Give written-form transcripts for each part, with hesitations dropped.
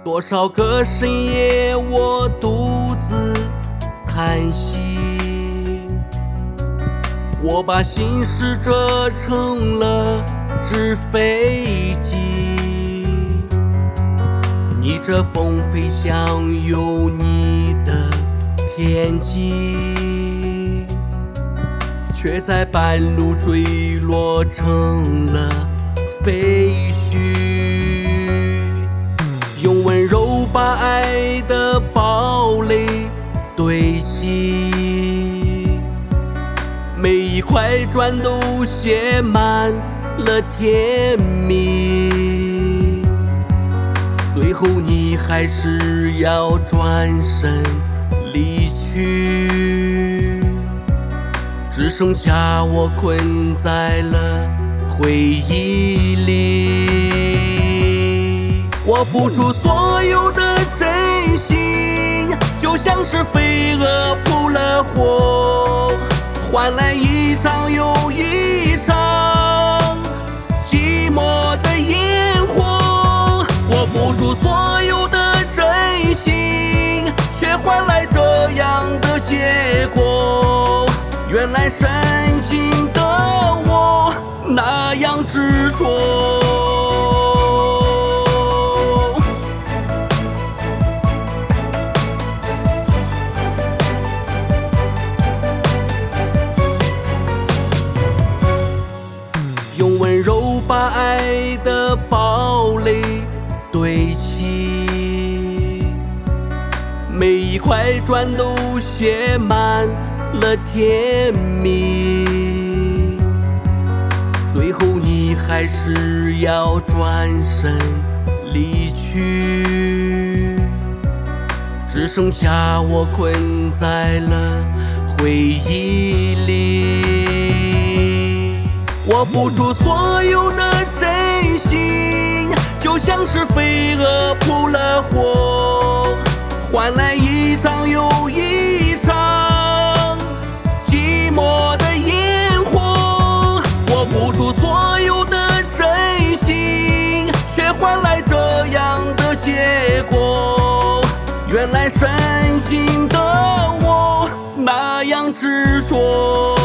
多少个深夜，我独自叹息。我把心事折成了纸飞机，逆着风飞向有你的天际，却在半路坠落成了废墟。用温柔把爱的堡垒堆砌，每一块砖都写满了甜蜜，最后你还是要转身离去，只剩下我困在了回忆里。我付出所有的真心，就像是飞蛾扑了火，换来一场又一场寂寞的烟火。我付出所有的真心，却换来这样的结果。原来深情的我那样执着。用温柔把爱的堡垒堆砌，每一块砖都写满了甜蜜，最后你还是要转身离去，只剩下我困在了回忆里。我付出所有的真心，就像是飞蛾扑了火，换来一场又一场寂寞的烟火。我付出所有的真心，却换来这样的结果。原来深情的我那样执着，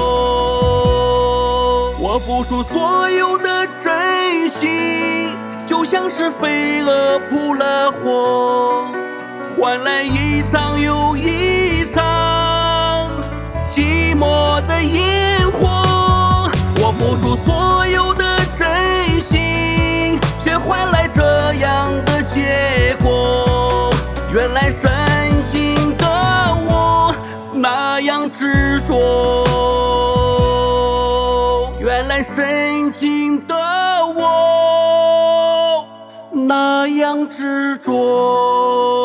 我付出所有的真心，就像是飞蛾扑了火，换来一场又一场寂寞的烟火。我付出所有的真心，却换来这样的结果。原来深情的我那样执着，原来深情的我那样执着。